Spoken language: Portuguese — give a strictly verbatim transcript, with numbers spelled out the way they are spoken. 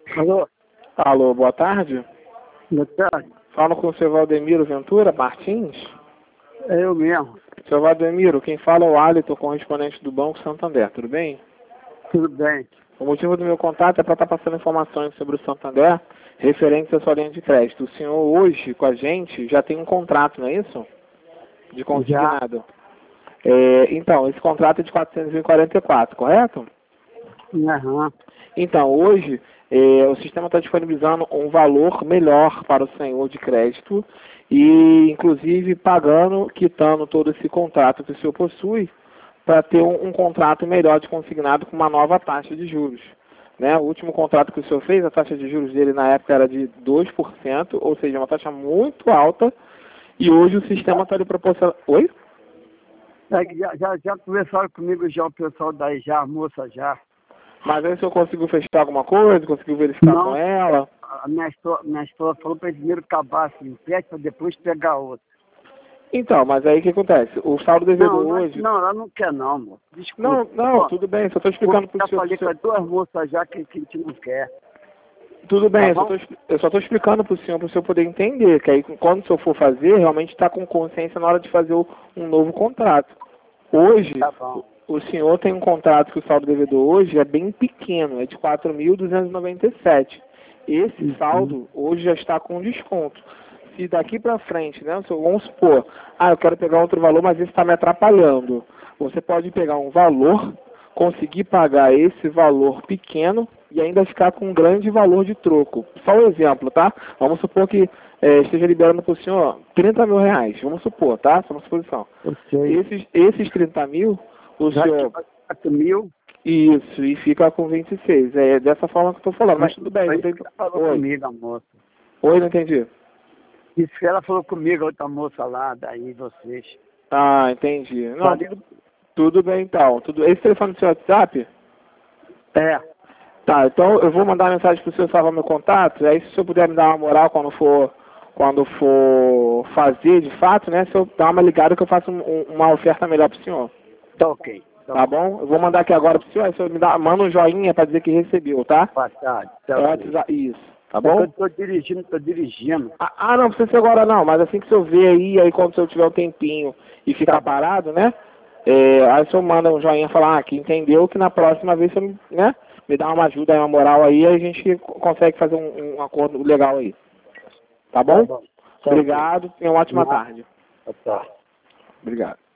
Alô? Alô, boa tarde. Boa tarde. Falo com o seu Valdemiro Ventura Martins. É eu mesmo. Seu Valdemiro, quem fala é o Alito, correspondente do Banco Santander, tudo bem? Tudo bem. O motivo do meu contato é para estar passando informações sobre o Santander referentes à sua linha de crédito. O senhor hoje, com a gente, já tem um contrato, não é isso? De consignado. É, então, esse contrato é de quatrocentos e quarenta e quatro, correto? Aham. Então, hoje, é, o sistema está disponibilizando um valor melhor para o senhor de crédito e, inclusive, pagando, quitando todo esse contrato que o senhor possui para ter um, um contrato melhor de consignado com uma nova taxa de juros. Né? O último contrato que o senhor fez, a taxa de juros dele na época era de dois por cento, ou seja, uma taxa muito alta, e hoje o sistema está lhe proporcionando... Oi? É que já, já, já conversaram comigo já o pessoal daí, já, a moça já. Mas aí o senhor conseguiu fechar alguma coisa? Conseguiu verificar Não, com ela? a minha esposa, minha esposa falou para primeiro acabar assim, empréstimo para depois pegar outro. Então, mas aí o que acontece? O saldo devedor Não, hoje... não, ela não quer não, moço. Desculpa. Não, não, Ó, tudo bem, só estou explicando para já o senhor... falei com as duas moças já que, que a gente não quer. Tudo bem, Tá eu, só tô, eu só estou explicando para o senhor, para o senhor poder entender, que aí quando o senhor for fazer, realmente está com consciência na hora de fazer o, um novo contrato. Hoje, Tá bom. o, o senhor tem um contrato que o saldo devedor hoje é bem pequeno, é de quatro mil duzentos e noventa e sete. Esse Uhum. saldo hoje já está com desconto. Se daqui para frente, né, o senhor, vamos supor, ah, eu quero pegar outro valor, mas esse está me atrapalhando. Você pode pegar um valor, conseguir pagar esse valor pequeno e ainda ficar com um grande valor de troco. Só um exemplo, tá? Vamos supor que é, esteja liberando para o senhor trinta mil reais, vamos supor, tá? Só uma suposição. Ok. Esses, esses trinta mil, o Já senhor... quatro mil. Isso, e fica com vinte e seis. É dessa forma que eu estou falando, mas tudo bem. Foi Não tem... isso que ela falou Oi. comigo, a moça. Oi, não entendi. Isso que ela falou comigo, a outra moça lá, daí vocês. Ah, entendi. Não, Valeu. tudo, tudo bem então. Tudo... Esse telefone do seu WhatsApp? É. Tá, então eu vou mandar uma mensagem para o senhor salvar meu contato, aí se o senhor puder me dar uma moral quando for, quando for fazer de fato, né, se eu dar uma ligada que eu faço um, um, uma oferta melhor para o senhor. Tá ok. Tá bom? Eu vou mandar aqui agora para o senhor, aí o senhor me dá, manda um joinha para dizer que recebeu, tá? Boa tarde. É Tá o ok. WhatsApp, isso, tá É bom? que eu tô dirigindo, tô dirigindo. Ah, ah, não precisa ser agora não, mas assim que o senhor ver aí, aí quando o senhor tiver um tempinho e ficar Tá. parado, né, é, aí o senhor manda um joinha e fala, ah, que entendeu, que na próxima vez você, né, me dá uma ajuda, uma moral aí, aí a gente consegue fazer um, um acordo legal aí. Tá bom? Tá bom. Tá Obrigado, tenha uma ótima ok. tarde. Boa tarde. Obrigado.